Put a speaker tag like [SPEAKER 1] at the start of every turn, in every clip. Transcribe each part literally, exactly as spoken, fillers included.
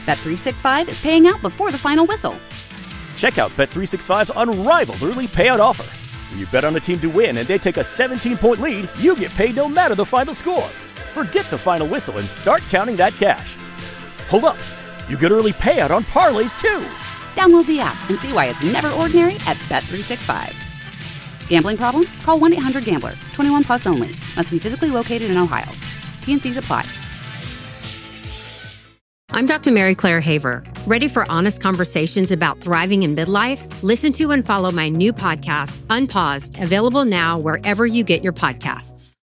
[SPEAKER 1] Bet three sixty-five is paying out before the final whistle.
[SPEAKER 2] Check out Bet three sixty-five's unrivaled early payout offer. When you bet on a team to win and they take a seventeen-point lead, you get paid no matter the final score. Forget the final whistle and start counting that cash. Hold up. You get early payout on parlays, too.
[SPEAKER 1] Download the app and see why it's never ordinary at Bet three sixty-five. Gambling problem? Call one eight hundred gambler. twenty-one plus only. Must be physically located in Ohio. T N Cs apply.
[SPEAKER 3] I'm Doctor Mary Claire Haver. Ready for honest conversations about thriving in midlife? Listen to and follow my new podcast, Unpaused, available now wherever you get your podcasts.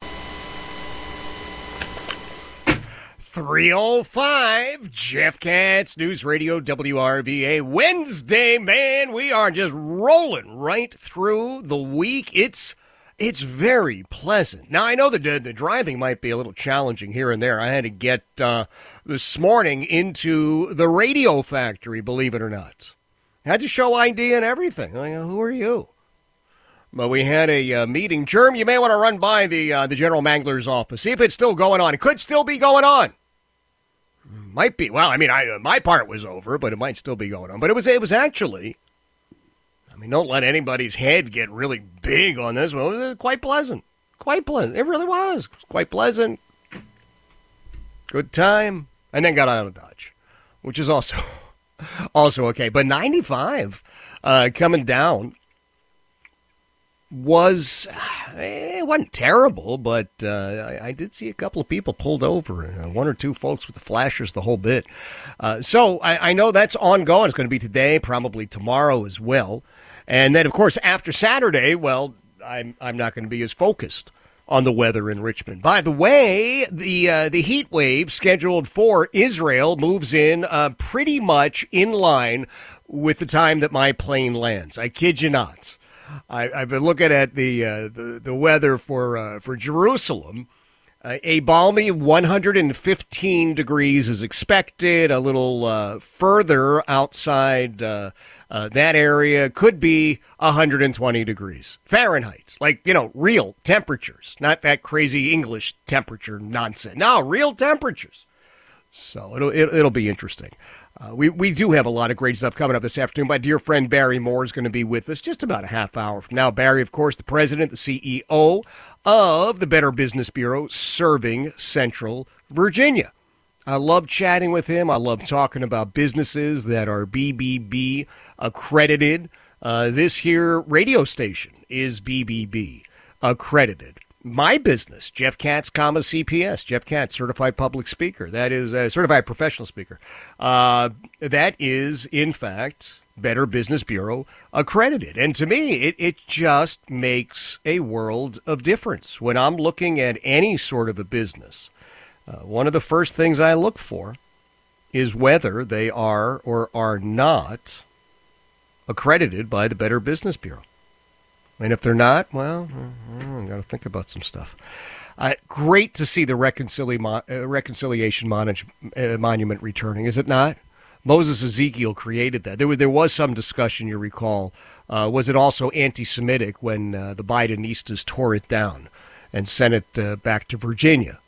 [SPEAKER 4] three oh five, Jeff Katz, News Radio W R V A. Wednesday, man, we are just rolling right through the week. It's it's very pleasant. Now, I know that the, the driving might be a little challenging here and there. I had to get uh, this morning into the radio factory, believe it or not. I had to show I D and everything. Like, who are you? But we had a uh, meeting. Germ, you may want to run by the uh, the general mangler's office. See if it's still going on. It could still be going on. Might be. Well, I mean, I, uh, my part was over, but it might still be going on. But it was it was actually, I mean, don't let anybody's head get really big on this. Well, it was quite pleasant. Quite pleasant. It really was. Quite pleasant. Good time. And then got out of Dodge, which is also, also okay. But ninety-five uh, coming down was, it wasn't terrible, but uh, I, I did see a couple of people pulled over, and uh, one or two folks with the flashers, the whole bit. Uh, so I, I know that's ongoing. It's going to be today, probably tomorrow as well. And then, of course, after Saturday, well, I'm I'm not going to be as focused on the weather in Richmond. By the way, the uh, the heat wave scheduled for Israel moves in uh, pretty much in line with the time that my plane lands. I kid you not. I, I've been looking at the uh, the, the weather for uh, for Jerusalem. Uh, a balmy one hundred fifteen degrees is expected. A little uh, further outside uh, uh, that area could be one hundred twenty degrees Fahrenheit. Like, you know, real temperatures, not that crazy English temperature nonsense. No, real temperatures. So it'll it, it'll be interesting. Uh, we, we do have a lot of great stuff coming up this afternoon. My dear friend Barry Moore is going to be with us just about a half hour from now. Barry, of course, the president, the C E O of the Better Business Bureau, serving Central Virginia. I love chatting with him. I love talking about businesses that are B B B accredited. Uh, this here radio station is B B B accredited. My business, Jeff Katz, comma C P S, Jeff Katz, certified public speaker. That is a certified professional speaker. Uh, that is, in fact, Better Business Bureau accredited. And to me, it, it just makes a world of difference. When I'm looking at any sort of a business, uh, one of the first things I look for is whether they are or are not accredited by the Better Business Bureau. And if they're not, well, I've got to think about some stuff. Uh, great to see the reconcilia- uh, reconciliation mon- uh, monument returning, is it not? Moses Ezekiel created that. There was, there was some discussion, you recall. Uh, was it also anti-Semitic when uh, the Bidenistas tore it down and sent it uh, back to Virginia?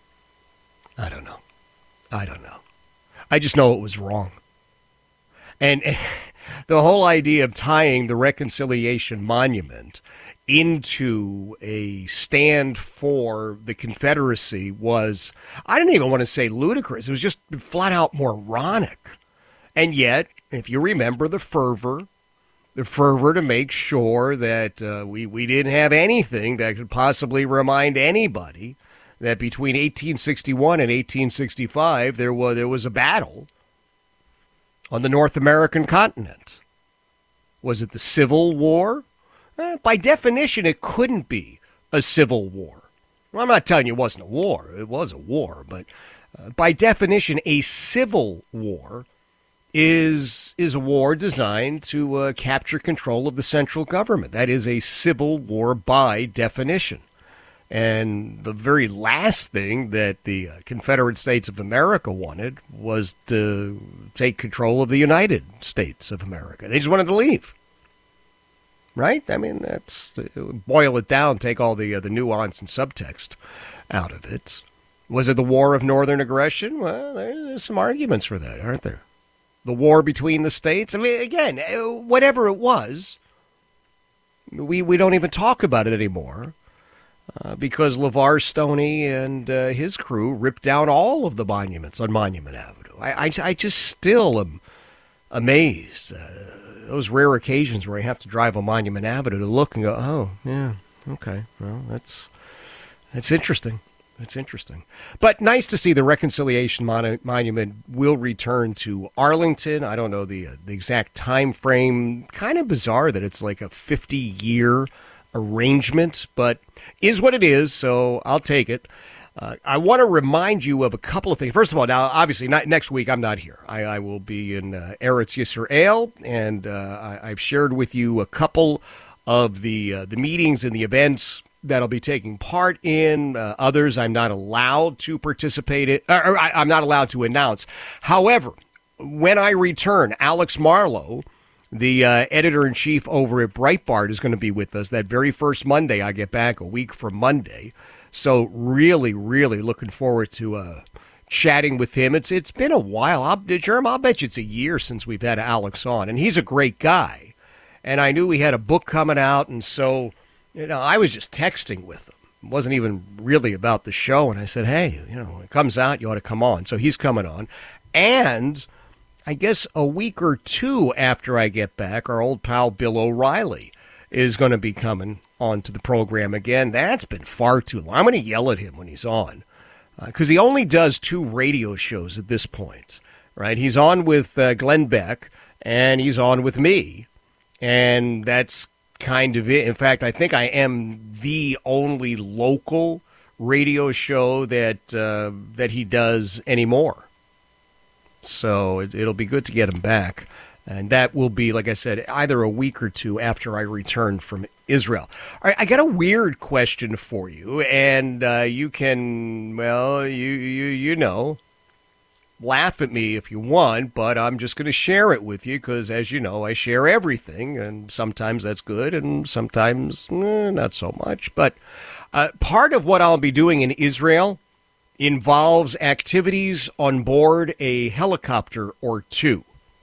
[SPEAKER 4] I don't know. I don't know. I just know it was wrong. And... and the whole idea of tying the Reconciliation Monument into a stand for the Confederacy was, I don't even want to say ludicrous. It was just flat out moronic. And yet, if you remember the fervor, the fervor to make sure that uh, we, we didn't have anything that could possibly remind anybody that between eighteen sixty-one and eighteen sixty-five, there was, there was a battle on the North American continent. Was it the Civil War? Eh, by definition, it couldn't be a civil war. Well, I'm not telling you it wasn't a war. It was a war. But uh, by definition, a civil war is, is a war designed to uh, capture control of the central government. That is a civil war by definition. And the very last thing that the Confederate States of America wanted was to take control of the United States of America. They just wanted to leave. Right? I mean, that's boil it down, take all the uh, the nuance and subtext out of it. Was it the war of northern aggression? Well, there's some arguments for that, aren't there? The war between the states? I mean, again, whatever it was, we, we don't even talk about it anymore uh, because LeVar Stoney and uh, his crew ripped down all of the monuments on Monument Avenue. I, I, I just still am amazed. Uh, those rare occasions where I have to drive on Monument Avenue to look and go, oh, yeah, okay, well, that's that's interesting. That's interesting. But nice to see the Reconciliation Mon- Monument will return to Arlington. I don't know the uh, the exact time frame. Kind of bizarre that it's like a fifty-year arrangement, but is what it is, so I'll take it. Uh, I want to remind you of a couple of things. First of all, now, obviously, not, next week I'm not here. I, I will be in uh, Eretz Yisrael, and uh, I, I've shared with you a couple of the uh, the meetings and the events that I'll be taking part in. Uh, others I'm not allowed to participate in, or, or I, I'm not allowed to announce. However, when I return, Alex Marlowe, the uh, editor-in-chief over at Breitbart, is going to be with us that very first Monday I get back, a week from Monday. So really, really looking forward to uh, chatting with him. It's It's been a while. I'll, Jerm, I'll bet you it's a year since we've had Alex on, and he's a great guy. And I knew he had a book coming out, and so you know, I was just texting with him. It wasn't even really about the show. And I said, hey, you know, when it comes out, you ought to come on. So he's coming on. And I guess a week or two after I get back, our old pal Bill O'Reilly is going to be coming onto the program again. That's been far too long. I'm going to yell at him when he's on because uh, he only does two radio shows at this point, right? He's on with uh, Glenn Beck and he's on with me. And that's kind of it. In fact, I think I am the only local radio show that uh, that he does anymore. So it, it'll be good to get him back. And that will be, like I said, either a week or two after I return from Israel. All right, I got a weird question for you. And uh, you can, well, you, you, you know, laugh at me if you want, but I'm just going to share it with you because, as you know, I share everything, and sometimes that's good and sometimes eh, not so much. But uh, part of what I'll be doing in Israel involves activities on board a helicopter or two.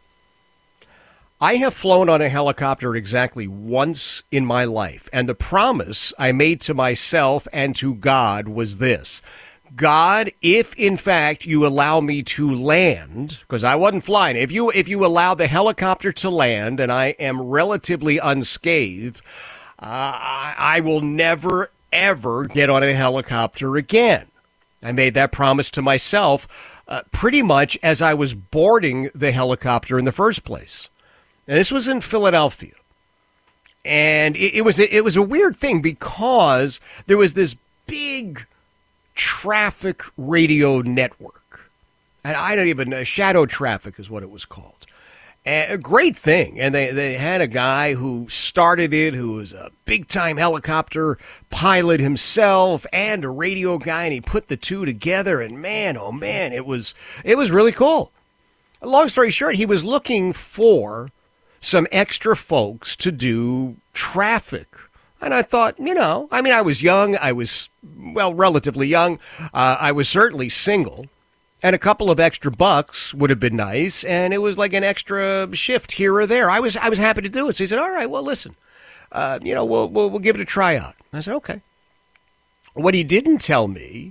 [SPEAKER 4] I have flown on a helicopter exactly once in my life, and the promise I made to myself and to God was this: God, if in fact you allow me to land, because I wasn't flying, if you if you allow the helicopter to land and I am relatively unscathed, uh, I, I will never, ever get on a helicopter again. I made that promise to myself uh, pretty much as I was boarding the helicopter in the first place. And this was in Philadelphia. And it, it was it was a weird thing because there was this big traffic radio network. And I don't even know, shadow traffic is what it was called. And a great thing. And they, they had a guy who started it, who was a big-time helicopter pilot himself and a radio guy, and he put the two together, and man, oh man, it was it was really cool. Long story short, he was looking for some extra folks to do traffic. And I thought, you know, I mean, I was young. I was, well, relatively young. Uh, I was certainly single. And a couple of extra bucks would have been nice. And it was like an extra shift here or there. I was I was happy to do it. So he said, all right, well, listen, uh, you know, we'll, we'll, we'll give it a try out. I said, okay. What he didn't tell me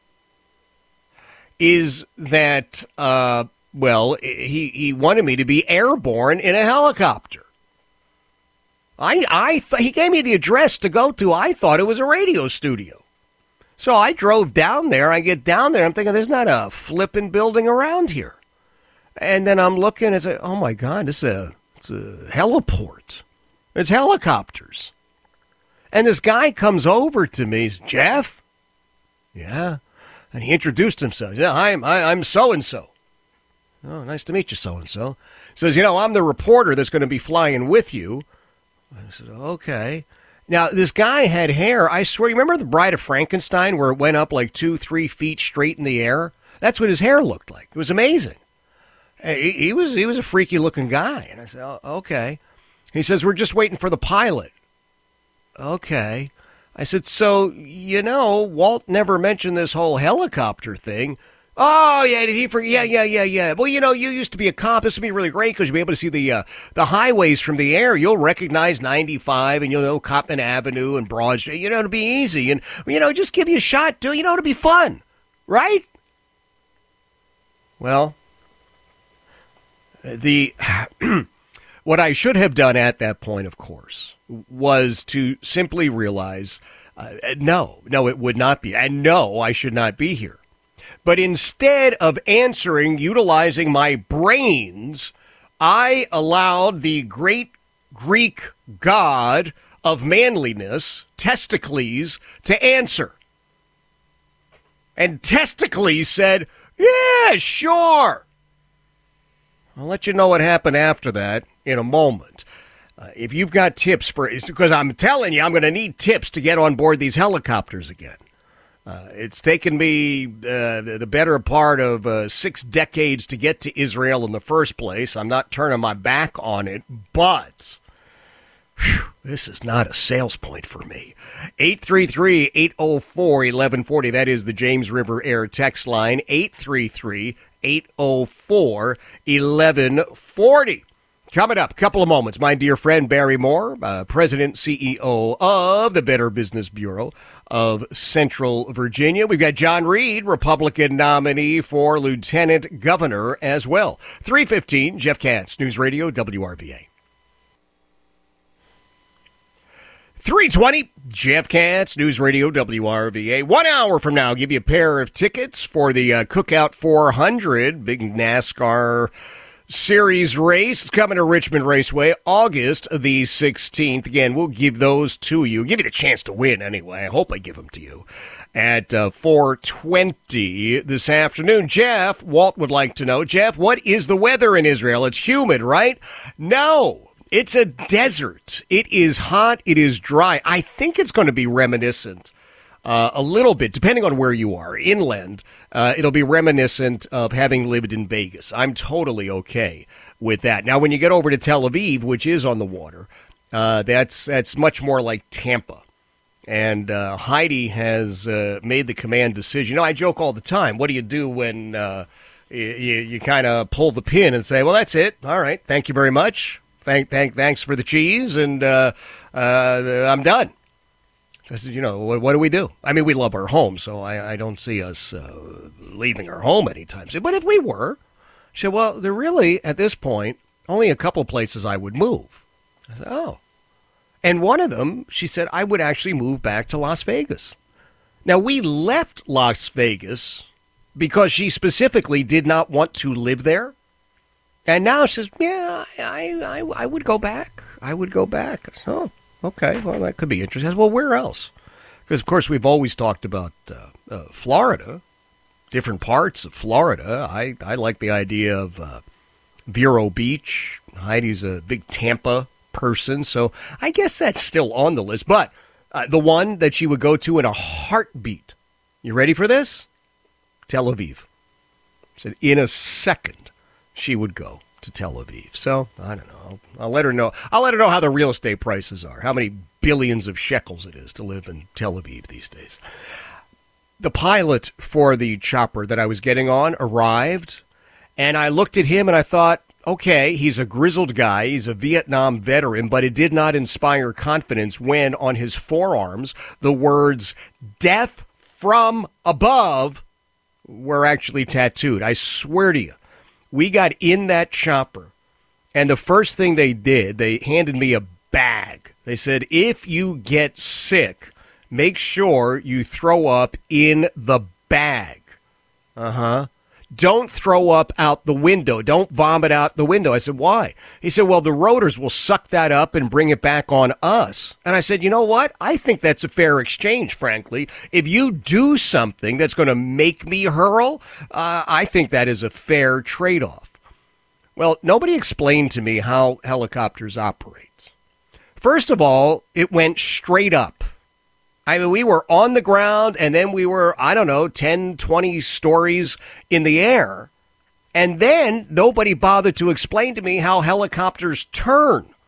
[SPEAKER 4] is that, uh, well, he, he wanted me to be airborne in a helicopter. I, I th- he gave me the address to go to. I thought it was a radio studio. So I drove down there. I get down there. I'm thinking, there's not a flipping building around here. And then I'm looking and say, oh, my God, this is a, it's a heliport. It's helicopters. And this guy comes over to me, Jeff? Yeah. And he introduced himself. Yeah, I'm, I, I'm so-and-so. Oh, nice to meet you, so-and-so. Says, you know, I'm the reporter that's going to be flying with you. I said, okay. Now, this guy had hair. I swear, you remember The Bride of Frankenstein where it went up like two, three feet straight in the air? That's what his hair looked like. It was amazing. He, he was he was a freaky-looking guy. And I said, oh, okay. He says, we're just waiting for the pilot. Okay. I said, so, you know, Walt never mentioned this whole helicopter thing. Oh, yeah, did he forget? Yeah, yeah, yeah, yeah. Well, you know, you used to be a cop. This would be really great because you'll be able to see the uh, the highways from the air. You'll recognize ninety-five and you'll know Coppin Avenue and Broad Street. You know, it'll be easy. And, you know, just give you a shot, do you know, it'll be fun. Right? Well, the what I should have done at that point, of course, was to simply realize, uh, no, no, it would not be. And no, I should not be here. But instead of answering, utilizing my brains, I allowed the great Greek god of manliness, Testicles, to answer. And Testicles said, yeah, sure. I'll let you know what happened after that in a moment. Uh, if you've got tips for it, because I'm telling you, I'm going to need tips to get on board these helicopters again. Uh, it's taken me uh, the better part of uh, six decades to get to Israel in the first place. I'm not turning my back on it, but whew, this is not a sales point for me. eight three three, eight oh four, eleven forty. That is the James River Air text line, eight three three, eight oh four, eleven forty. Coming up, a couple of moments, my dear friend Barry Moore, uh, President, C E O of the Better Business Bureau of Central Virginia. We've got John Reed, Republican nominee for Lieutenant Governor as well. three fifteen, Jeff Katz, News Radio, W R V A. three twenty, Jeff Katz, News Radio, W R V A. One hour from now, I'll give you a pair of tickets for the uh, Cookout four hundred, big NASCAR Series race. It's coming to Richmond Raceway, August the sixteenth. Again, we'll give those to you. Give you the chance to win anyway. I hope I give them to you at uh, four twenty this afternoon. Jeff, Walt would like to know, Jeff, what is the weather in Israel? It's humid, right? No, it's a desert. It is hot. It is dry. I think it's going to be reminiscent Uh, a little bit, depending on where you are, inland, uh, it'll be reminiscent of having lived in Vegas. I'm totally okay with that. Now, when you get over to Tel Aviv, which is on the water, uh, that's that's much more like Tampa. And uh, Heidi has uh, made the command decision. You know, I joke all the time. What do you do when uh, you, you kind of pull the pin and say, well, that's it. All right. Thank you very much. Thank, thank, thanks for the cheese. And uh, uh, I'm done. I said, you know, what, what do we do? I mean, we love our home, so I, I don't see us uh, leaving our home anytime soon. But if we were, she said, well, there really, at this point, only a couple places I would move. I said, oh. And one of them, she said, I would actually move back to Las Vegas. Now, we left Las Vegas because she specifically did not want to live there. And now she says, yeah, I, I, I would go back. I would go back. I said, oh. Okay, well, that could be interesting. Well, where else? Because, of course, we've always talked about uh, uh, Florida, different parts of Florida. I, I like the idea of uh, Vero Beach. Heidi's a big Tampa person, so I guess that's still on the list. But uh, the one that she would go to in a heartbeat, you ready for this? Tel Aviv. Said in a second she would go to Tel Aviv. So, I don't know. I'll, I'll let her know. I'll let her know how the real estate prices are, how many billions of shekels it is to live in Tel Aviv these days. The pilot for the chopper that I was getting on arrived, and I looked at him and I thought, okay, he's a grizzled guy. He's a Vietnam veteran, but it did not inspire confidence when on his forearms the words "death from above" were actually tattooed. I swear to you. We got in that chopper, and the first thing they did, they handed me a bag. They said, if you get sick, make sure you throw up in the bag. Uh-huh. Don't throw up out the window. Don't vomit out the window. I said, why? He said, well, the rotors will suck that up and bring it back on us. And I said, you know what? I think that's a fair exchange, frankly. If you do something that's going to make me hurl, uh, I think that is a fair trade-off. Well, nobody explained to me how helicopters operate. First of all, it went straight up. I mean, we were on the ground, and then we were, I don't know, ten, twenty stories in the air. And then nobody bothered to explain to me how helicopters turn.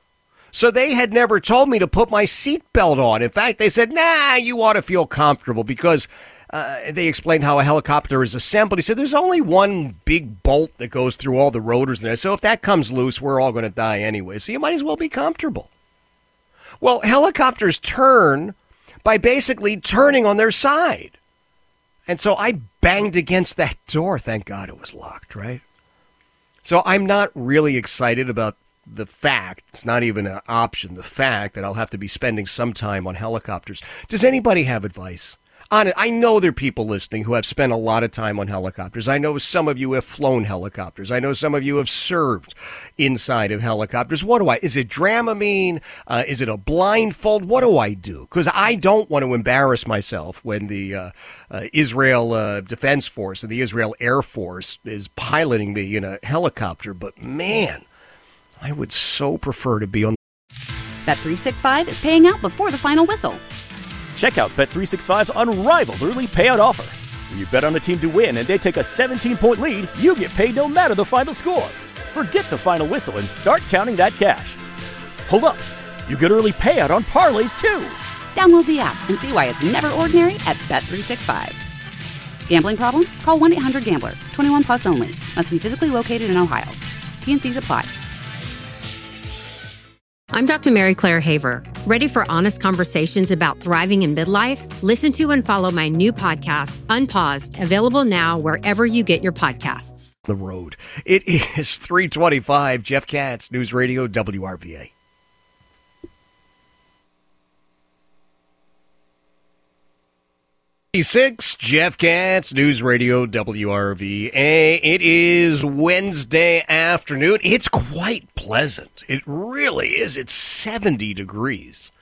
[SPEAKER 4] So they had never told me to put my seatbelt on. In fact, they said, nah, you ought to feel comfortable because uh, they explained how a helicopter is assembled. He said, there's only one big bolt that goes through all the rotors in there. So if that comes loose, we're all going to die anyway. So you might as well be comfortable. Well, helicopters turn by basically turning on their side. And so I banged against that door. Thank God it was locked, right? So I'm not really excited about the fact, it's not even an option, the fact that I'll have to be spending some time on helicopters. Does anybody have advice? On it, I know there are people listening who have spent a lot of time on helicopters. I know some of you have flown helicopters. I know some of you have served inside of helicopters. What do I, is it Dramamine? Uh, is it a blindfold? What do I do? Because I don't want to embarrass myself when the uh, uh, Israel uh, Defense Force and the Israel Air Force is piloting me in a helicopter. But man, I would so prefer to be on.
[SPEAKER 1] Bet three sixty-five is paying out before the final whistle.
[SPEAKER 2] Check out Bet three sixty-five's unrivaled early payout offer. When you bet on a team to win and they take a seventeen-point lead, you get paid no matter the final score. Forget the final whistle and start counting that cash. Hold up. You get early payout on parlays, too.
[SPEAKER 1] Download the app and see why it's never ordinary at Bet three sixty-five. Gambling problem? Call one eight hundred gambler. twenty-one plus only. Must be physically located in Ohio. T N Cs apply.
[SPEAKER 3] I'm Doctor Mary Claire Haver. Ready for honest conversations about thriving in midlife? Listen to and follow my new podcast, Unpaused, available now wherever you get your podcasts.
[SPEAKER 4] The road. It is three twenty-five. Jeff Katz, News Radio W R V A. Six, Jeff Katz, News Radio W R V A. It is Wednesday afternoon. It's quite pleasant. It really is. It's seventy degrees.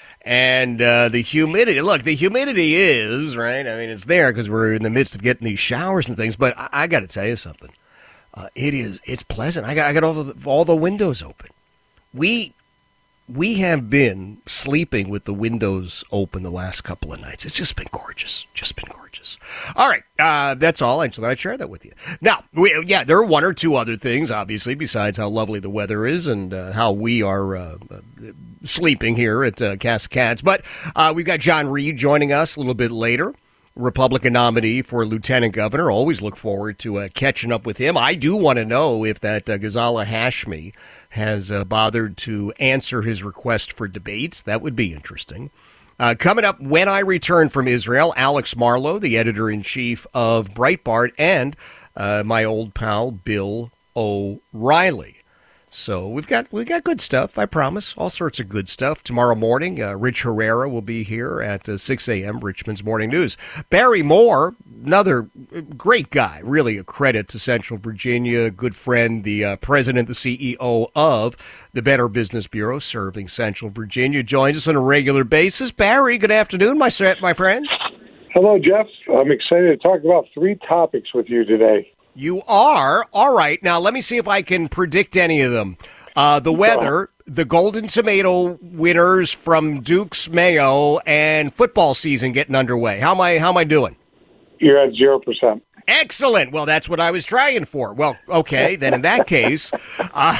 [SPEAKER 4] And uh, the humidity, look, the humidity is, right? I mean, it's there because we're in the midst of getting these showers and things. But I, I got to tell you something. Uh, it is, it's pleasant. I got, I got all the, all the windows open. We... We have been sleeping with the windows open the last couple of nights. It's just been gorgeous. Just been gorgeous. All right. Uh, that's all. I just thought I'd share that with you. Now, we, yeah, there are one or two other things, obviously, besides how lovely the weather is and uh, how we are uh, uh, sleeping here at uh, Casa Cats. But uh, we've got John Reed joining us a little bit later. Republican nominee for lieutenant governor. Always look forward to uh, catching up with him. I do want to know if that uh, Ghazala Hashmi has uh, bothered to answer his request for debates. That would be interesting. Uh, coming up when I return from Israel, Alex Marlow, the editor-in-chief of Breitbart, and uh, my old pal Bill O'Reilly. So we've got we've got good stuff, I promise. All sorts of good stuff. Tomorrow morning, uh, Rich Herrera will be here at uh, six a.m., Richmond's Morning News. Barry Moore, another great guy, really a credit to Central Virginia, good friend, the uh, president, the C E O of the Better Business Bureau, serving Central Virginia, joins us on a regular basis. Barry, good afternoon, my, my friend.
[SPEAKER 5] Hello, Jeff. I'm excited to talk about three topics with you today.
[SPEAKER 4] You are? All right. Now, let me see if I can predict any of them. Uh, the weather, the Golden Tomato winners from Duke's Mayo, and football season getting underway. How am I, how am I doing?
[SPEAKER 5] You're at zero percent.
[SPEAKER 4] Excellent. Well, that's what I was trying for. Well, okay. Then in that case... Uh,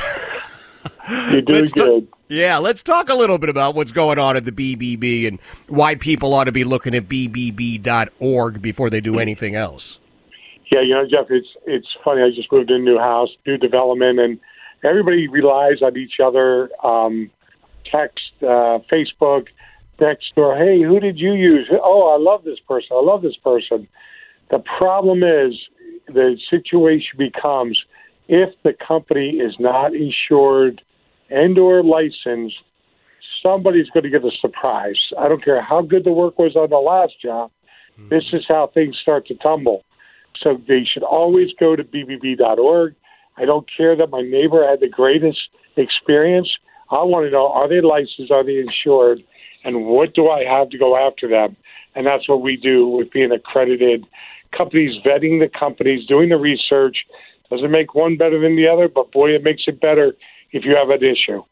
[SPEAKER 5] You're doing good.
[SPEAKER 4] Ta- yeah, let's talk a little bit about what's going on at the B B B and why people ought to be looking at B B B dot org before they do anything else.
[SPEAKER 5] Yeah, you know, Jeff, it's it's funny. I just moved in a new house, new development, and everybody relies on each other. Um, text, uh, Facebook, next door. Hey, who did you use? Oh, I love this person. I love this person. The problem is the situation becomes if the company is not insured and or licensed, somebody's going to get a surprise. I don't care how good the work was on the last job. Mm-hmm. This is how things start to tumble. So they should always go to B B B dot org. I don't care that my neighbor had the greatest experience. I want to know, are they licensed, are they insured, and what do I have to go after them? And that's what we do with being accredited. Companies vetting the companies, doing the research. Doesn't make one better than the other, but boy, it makes it better if you have an issue.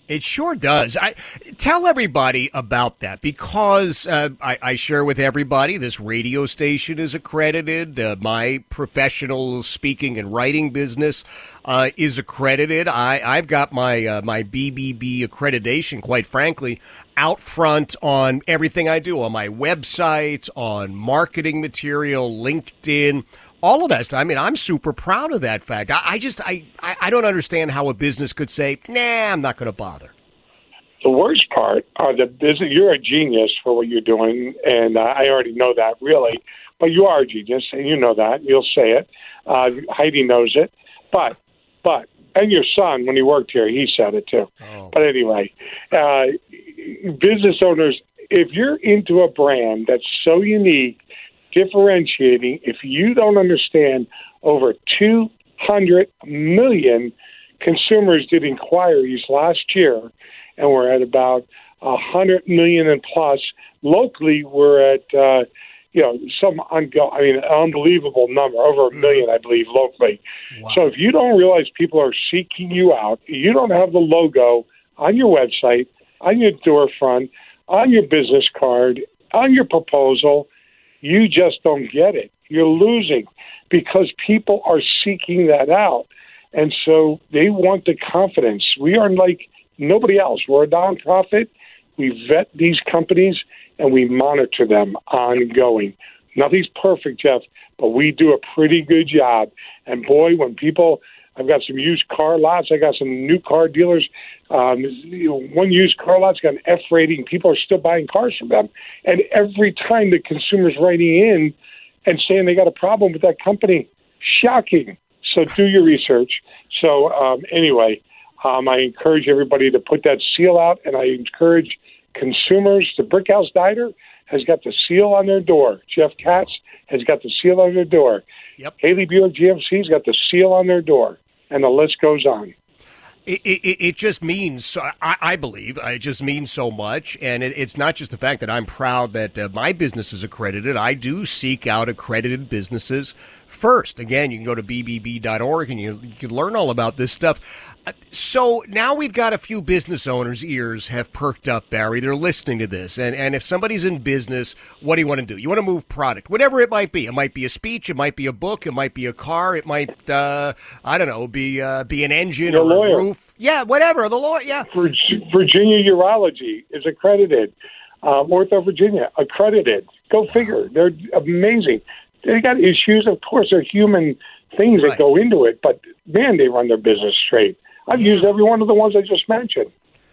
[SPEAKER 4] It sure does. I tell everybody about that because uh, I, I share with everybody this radio station is accredited. Uh, my professional speaking and writing business uh, is accredited. I, I've got my uh, my B B B accreditation, quite frankly, out front on everything I do, on my website, on marketing material, LinkedIn. All of that stuff. I mean, I'm super proud of that fact. I, I just, I, I don't understand how a business could say, nah, I'm not going to bother.
[SPEAKER 5] The worst part are the business. You're a genius for what you're doing, and uh, I already know that, really. But you are a genius, and you know that. You'll say it. Uh, Heidi knows it. But, but, and your son, when he worked here, he said it too. Oh. But anyway, uh, business owners, if you're into a brand that's so unique, differentiating, if you don't understand, over two hundred million consumers did inquiries last year, and we're at about one hundred million and plus. Locally, we're at, uh, you know, some ungo- I mean, an unbelievable number, over a million, I believe, locally. Wow. So if you don't realize people are seeking you out, you don't have the logo on your website, on your door front, on your business card, on your proposal, you just don't get it. You're losing because people are seeking that out. And so they want the confidence. We are like nobody else. We're a nonprofit. We vet these companies and we monitor them ongoing. Nothing's perfect, Jeff, but we do a pretty good job. And boy, when people, I've got some used car lots. I got some new car dealers. Um, you know, one used car lot's got an F rating. People are still buying cars from them. And every time the consumer's writing in and saying they got a problem with that company, shocking. So do your research. So um, anyway, um, I encourage everybody to put that seal out, and I encourage consumers. The Brickhouse Diner has got the seal on their door. Jeff Katz has got the seal on their door.
[SPEAKER 4] Yep.
[SPEAKER 5] Haley Buick G M C's got the seal on their door, and the list goes on.
[SPEAKER 4] It, it, it just means, I, I believe, it just means so much. And it, it's not just the fact that I'm proud that uh, my business is accredited. I do seek out accredited businesses first. Again, you can go to b b b dot org and you, you can learn all about this stuff. Uh, so now we've got a few business owners' ears have perked up, Barry. They're listening to this. And, and if somebody's in business, what do you want to do? You want to move product, whatever it might be. It might be a speech. It might be a book. It might be a car. It might, uh, I don't know, be uh, be an engine
[SPEAKER 5] the
[SPEAKER 4] or
[SPEAKER 5] lawyer.
[SPEAKER 4] a roof. Yeah, whatever. The lawyer, yeah.
[SPEAKER 5] Virginia Urology is accredited. Uh, Ortho Virginia, accredited. Go figure. They're amazing. They got issues. Of course, they're human things that
[SPEAKER 4] Right.
[SPEAKER 5] go into it. But, man, they run their business straight. I've
[SPEAKER 4] Yeah.
[SPEAKER 5] used every one of the ones I just mentioned.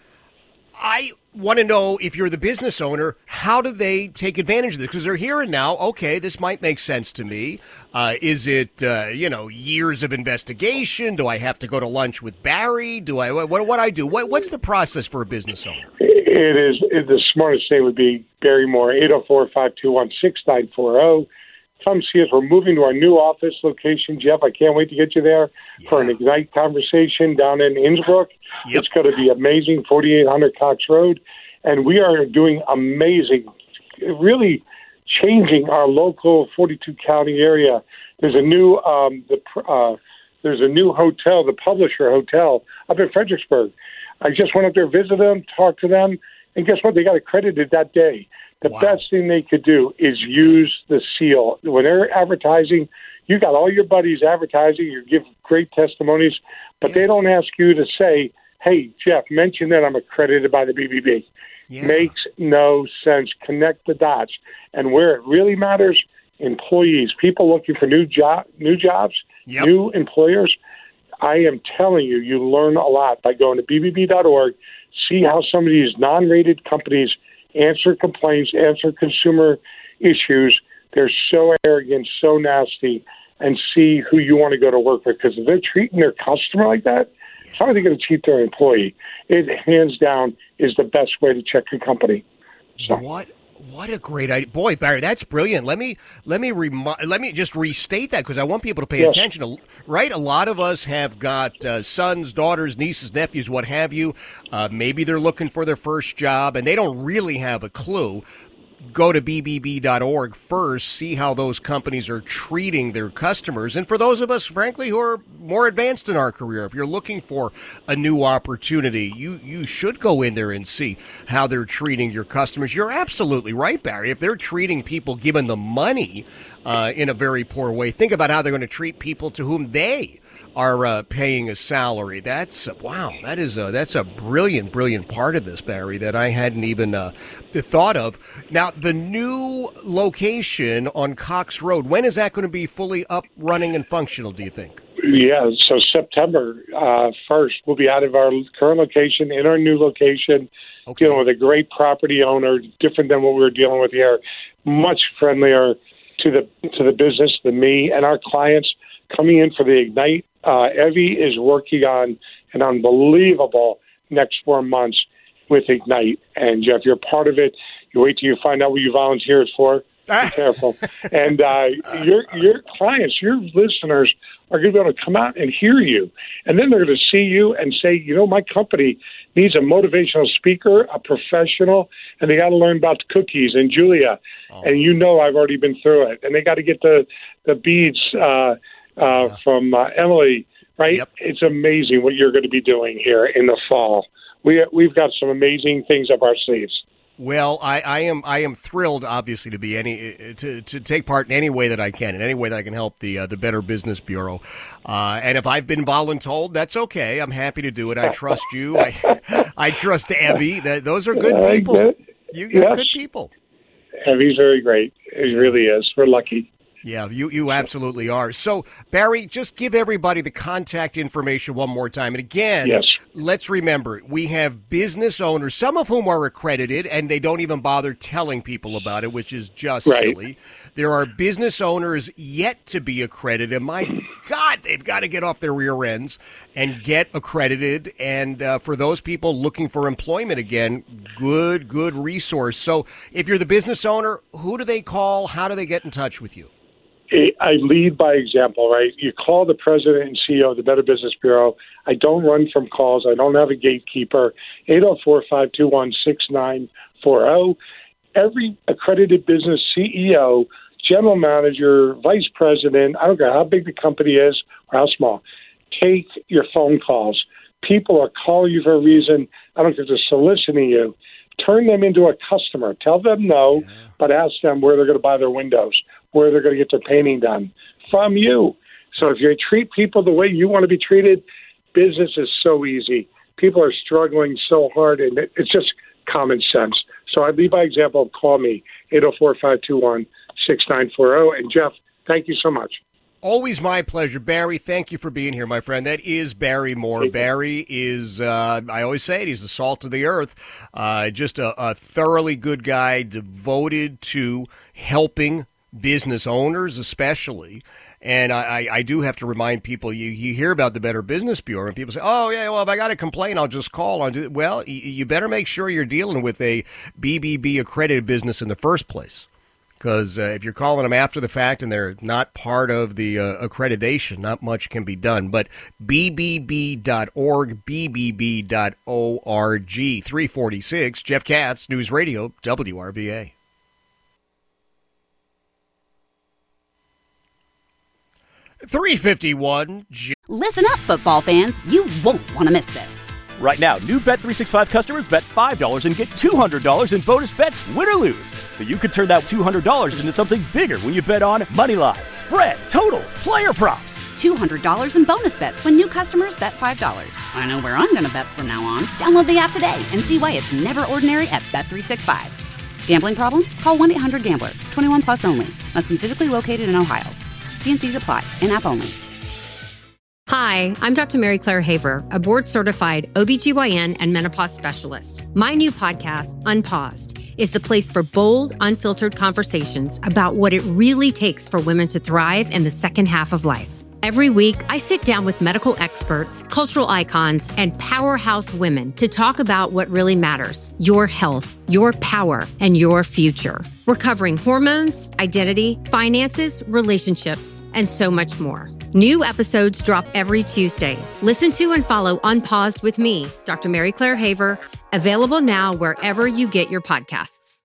[SPEAKER 4] I want to know, if you're the business owner, how do they take advantage of this? Because they're hearing now, okay, this might make sense to me. Uh, is it, uh, you know, years of investigation? Do I have to go to lunch with Barry? Do I, what, what do I do? What, what's the process for a business owner?
[SPEAKER 5] It is it, the smartest thing would be Barry Moore, eight oh four, five two one, six nine four oh. Come see us. We're moving to our new office location, Jeff. I can't wait to get you there yeah. for an Ignite conversation down in Innsbruck. Yep. It's going to be amazing, forty-eight hundred Cox Road. And we are doing amazing, really changing our local forty-two county area. There's a new um, the uh, there's a new hotel, the Publisher Hotel, up in Fredericksburg. I just went up there, visited them, talked to them, and guess what? They got accredited that day. The wow. best thing they could do is use the seal. When they're advertising, you got all your buddies advertising, you give great testimonies, but yeah. they don't ask you to say, hey, Jeff, mention that I'm accredited by the B B B. Yeah. Makes no sense. Connect the dots. And where it really matters, employees, people looking for new job, new jobs, yep. new employers. I am telling you, you learn a lot by going to b b b dot org, see how some of these non-rated companies answer complaints, answer consumer issues. They're so arrogant, so nasty, and see who you want to go to work with. Because if they're treating their customer like that, how are they going to treat their employee? It, hands down, is the best way to check a company. So.
[SPEAKER 4] What? What a great idea, boy, Barry! That's brilliant. Let me let me remi- let me just restate that because I want people to pay
[SPEAKER 5] yes.
[SPEAKER 4] attention. Right, a lot of us have got uh, sons, daughters, nieces, nephews, what have you. Uh, maybe they're looking for their first job and they don't really have a clue. go to B B B dot org first, see how those companies are treating their customers. And for those of us, frankly, who are more advanced in our career, if you're looking for a new opportunity, you, you should go in there and see how they're treating your customers. You're absolutely right, Barry. If they're treating people, giving them money uh, in a very poor way, think about how they're going to treat people to whom they are uh, paying a salary. That's wow. That is a, that's a brilliant, brilliant part of this, Barry, that I hadn't even uh, thought of. Now, the new location on Cox Road, when is that going to be fully up, running, and functional, do you think?
[SPEAKER 5] Yeah, so September uh, first, we'll be out of our current location in our new location, okay. Dealing with a great property owner, different than what we were dealing with here, much friendlier to the to the business, than me, and our clients coming in for the Ignite. Uh, Evie is working on an unbelievable next four months with Ignite. And, Jeff, you're part of it. You wait till you find out what you volunteered for. Be careful. And uh, your your clients, your listeners are going to be able to come out and hear you. And then they're going to see you and say, you know, my company needs a motivational speaker, a professional, and they got to learn about cookies and Julia. Oh. And you know I've already been through it. And they got to get the, the beads uh, uh, yeah. from uh, Emily, right? Yep. It's amazing what you're going to be doing here in the fall. We, we've got some amazing things up our sleeves.
[SPEAKER 4] Well, I, I am I am thrilled, obviously, to be any to, to take part in any way that I can, in any way that I can help the uh, the Better Business Bureau. Uh, and if I've been voluntold, that's okay. I'm happy to do it. I trust you. I I trust Evie. That those are good people. You, you're yes. good people.
[SPEAKER 5] Evie's very great. He really is. We're lucky.
[SPEAKER 4] Yeah, you, you absolutely are. So, Barry, just give everybody the contact information one more time. And again, yes. let's remember, we have business owners, some of whom are accredited, and they don't even bother telling people about it, which is just right. silly. There are business owners yet to be accredited. And my God, they've got to get off their rear ends and get accredited. And uh, for those people looking for employment again, good, good resource. So if you're the business owner, who do they call? How do they get in touch with you?
[SPEAKER 5] I lead by example, right? You call the president and C E O of the Better Business Bureau. I don't run from calls. I don't have a gatekeeper. eight oh four, five two one, six nine four oh. Every accredited business C E O, general manager, vice president, I don't care how big the company is or how small, take your phone calls. People are calling you for a reason. I don't care if they're soliciting you. Turn them into a customer. Tell them no, yeah. but ask them where they're going to buy their windows, where they're going to get their painting done from you. So if you treat people the way you want to be treated, business is so easy. People are struggling so hard, and it's just common sense. So I lead by example. Call me, eight oh four, five two one, six nine four oh. And, Jeff, thank you so much.
[SPEAKER 4] Always my pleasure. Barry, thank you for being here, my friend. That is Barry Moore. Barry is, uh, I always say it, he's the salt of the earth. Uh, just a, a thoroughly good guy, devoted to helping business owners especially. And I, I do have to remind people, you, you hear about the Better Business Bureau, and people say, oh, yeah, well, if I got a complaint, I'll just call. I'll do it. Well, you, you better make sure you're dealing with a B B B-accredited business in the first place. Because uh, if you're calling them after the fact and they're not part of the uh, accreditation, not much can be done. But B B B dot org, B B B dot org, three forty-six, Jeff Katz, News Radio, W R V A. three fifty-one.
[SPEAKER 1] Listen up, football fans. You won't want to miss this.
[SPEAKER 2] Right now, new Bet three sixty-five customers bet five dollars and get two hundred dollars in bonus bets, win or lose. So you could turn that two hundred dollars into something bigger when you bet on money line, spread, totals, player props.
[SPEAKER 1] two hundred dollars in bonus bets when new customers bet five dollars. I know where I'm going to bet from now on. Download the app today and see why it's never ordinary at Bet three sixty-five. Gambling problem? Call one eight hundred gambler. twenty-one plus only. Must be physically located in Ohio. T and C's apply. In-app only.
[SPEAKER 3] Hi, I'm Doctor Mary Claire Haver, a board-certified O B G Y N and menopause specialist. My new podcast, Unpaused, is the place for bold, unfiltered conversations about what it really takes for women to thrive in the second half of life. Every week, I sit down with medical experts, cultural icons, and powerhouse women to talk about what really matters: your health, your power, and your future. We're covering hormones, identity, finances, relationships, and so much more. New episodes drop every Tuesday. Listen to and follow Unpaused with me, Doctor Mary Claire Haver, available now wherever you get your podcasts.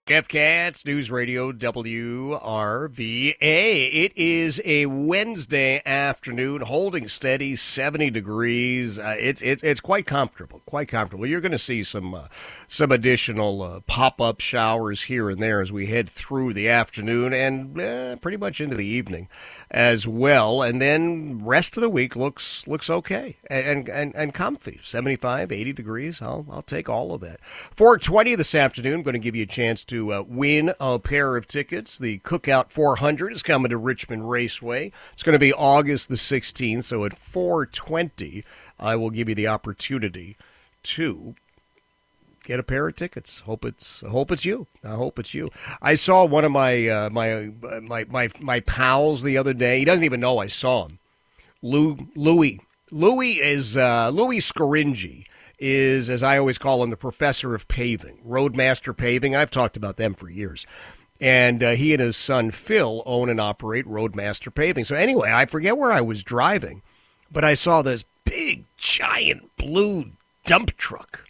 [SPEAKER 4] Jeff Katz, News Radio W R V A. It is a Wednesday afternoon, holding steady, seventy degrees. Uh, it's it's it's quite comfortable, quite comfortable. You're going to see some uh, some additional uh, pop-up showers here and there as we head through the afternoon and uh, pretty much into the evening as well. And then rest of the week looks looks okay and and and comfy. seventy-five, eighty degrees. I'll I'll take all of that. four twenty this afternoon. I'm going to give you a chance to uh, win a pair of tickets. The Cookout four hundred is coming to Richmond Raceway. It's going to be August the sixteenth. So at four twenty, I will give you the opportunity to get a pair of tickets. Hope it's hope it's you. I hope it's you. I saw one of my uh, my my my my pals the other day. He doesn't even know I saw him. Lou Louis Louis is uh, Louis Scaringi is, as I always call him, the professor of paving, Roadmaster Paving. I've talked about them for years. And uh, he and his son Phil own and operate Roadmaster Paving. So anyway, I forget where I was driving, but I saw this big, giant blue dump truck.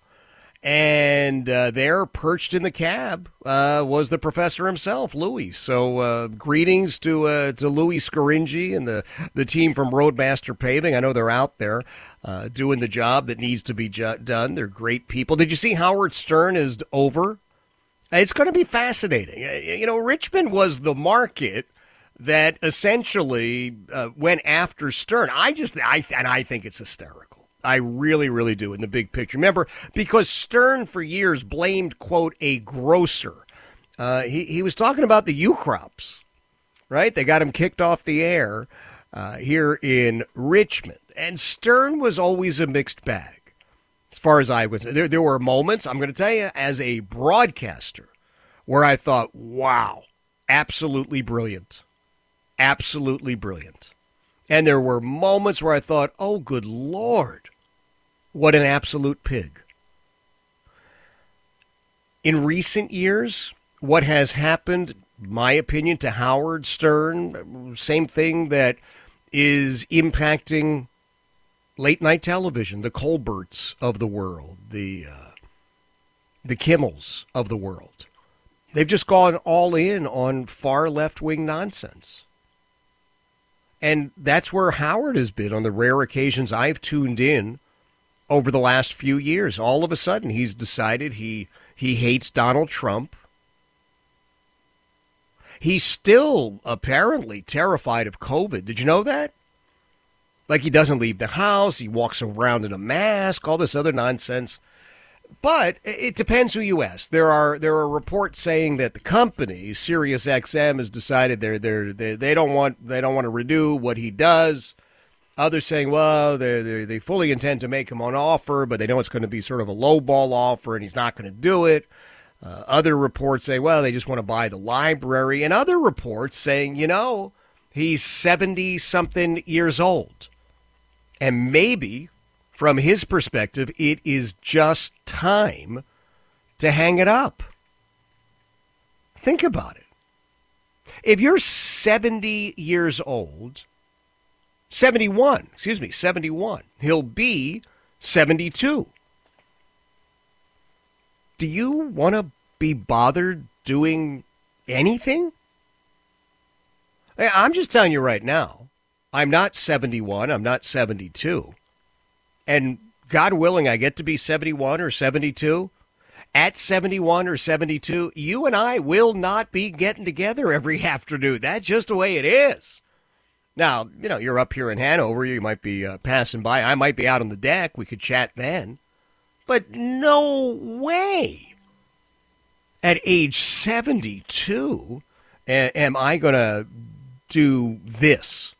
[SPEAKER 4] And uh, there, perched in the cab, uh, was the professor himself, Louis. So uh, greetings to uh, to Louis Scaringi and the, the team from Roadmaster Paving. I know they're out there uh, doing the job that needs to be ju- done. They're great people. Did you see Howard Stern is over? It's going to be fascinating. You know, Richmond was the market that essentially uh, went after Stern. I just, I and I think it's hysterical. I really, really do in the big picture. Remember, because Stern for years blamed, quote, a grocer. Uh, he, he was talking about the U-Crops, right? They got him kicked off the air uh, here in Richmond. And Stern was always a mixed bag, as far as I was. There, there were moments, I'm going to tell you, as a broadcaster, where I thought, wow, absolutely brilliant. Absolutely brilliant. And there were moments where I thought, oh, good Lord, what an absolute pig. In recent years, what has happened, my opinion, to Howard Stern, same thing that is impacting late-night television, the Colberts of the world, the uh, the Kimmels of the world. They've just gone all in on far left-wing nonsense. And that's where Howard has been on the rare occasions I've tuned in over the last few years. All of a sudden, he's decided he he hates Donald Trump. He's still apparently terrified of COVID. Did you know that? Like, he doesn't leave the house. He walks around in a mask, all this other nonsense. But it depends who you ask. There are there are reports saying that the company, Sirius X M, has decided they're they're, they they don't want they don't want to renew what he does. Others saying, well, they they they fully intend to make him an offer, but they know it's going to be sort of a lowball offer, and he's not going to do it. Uh, other reports say, well, they just want to buy the library, and other reports saying, you know, he's seventy something years old, and maybe, from his perspective, it is just time to hang it up. Think about it. If you're seventy years old, seventy-one, excuse me, seventy-one, he'll be seventy-two. Do you want to be bothered doing anything? I'm just telling you right now, I'm not seventy-one, I'm not seventy-two. And God willing, I get to be seventy-one or seventy-two. At seventy-one or seventy-two, you and I will not be getting together every afternoon. That's just the way it is. Now, you know, you're up here in Hanover. You might be uh, passing by. I might be out on the deck. We could chat then. But no way. At age seventy-two, a- am I going to do this?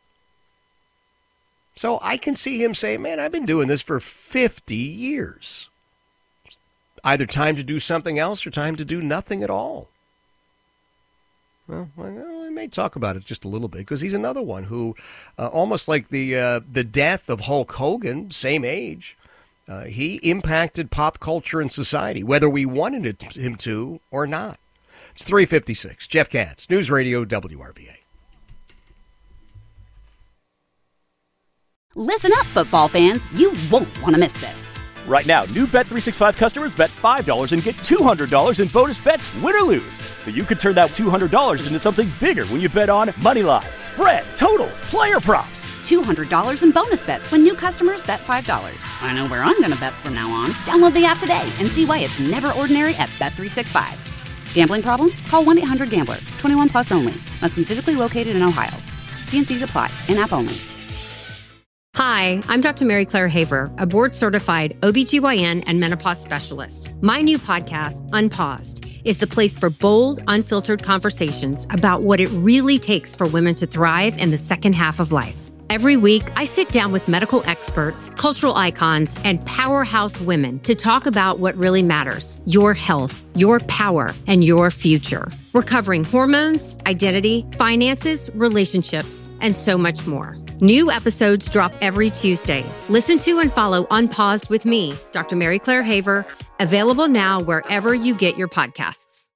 [SPEAKER 4] So I can see him say, man, I've been doing this for fifty years. Either time to do something else or time to do nothing at all. Well, we may talk about it just a little bit, because he's another one who, uh, almost like the uh, the death of Hulk Hogan, same age, uh, he impacted pop culture and society, whether we wanted it, him to or not. It's three fifty-six. Jeff Katz, News Radio W R V A.
[SPEAKER 1] Listen up, football fans. You won't want to miss this.
[SPEAKER 2] Right now, new Bet three sixty-five customers bet five dollars and get two hundred dollars in bonus bets, win or lose. So you could turn that two hundred dollars into something bigger when you bet on money line, spread, totals, player props.
[SPEAKER 1] two hundred dollars in bonus bets when new customers bet five dollars. I know where I'm going to bet from now on. Download the app today and see why it's never ordinary at Bet three sixty-five. Gambling problem? Call one eight hundred gambler. twenty-one plus only. Must be physically located in Ohio. T and C's apply. In-app only.
[SPEAKER 3] Hi, I'm Doctor Mary Claire Haver, a board-certified O B G Y N and menopause specialist. My new podcast, Unpaused, is the place for bold, unfiltered conversations about what it really takes for women to thrive in the second half of life. Every week, I sit down with medical experts, cultural icons, and powerhouse women to talk about what really matters: your health, your power, and your future. We're covering hormones, identity, finances, relationships, and so much more. New episodes drop every Tuesday. Listen to and follow Unpaused with me, Doctor Mary Claire Haver, available now wherever you get your podcasts.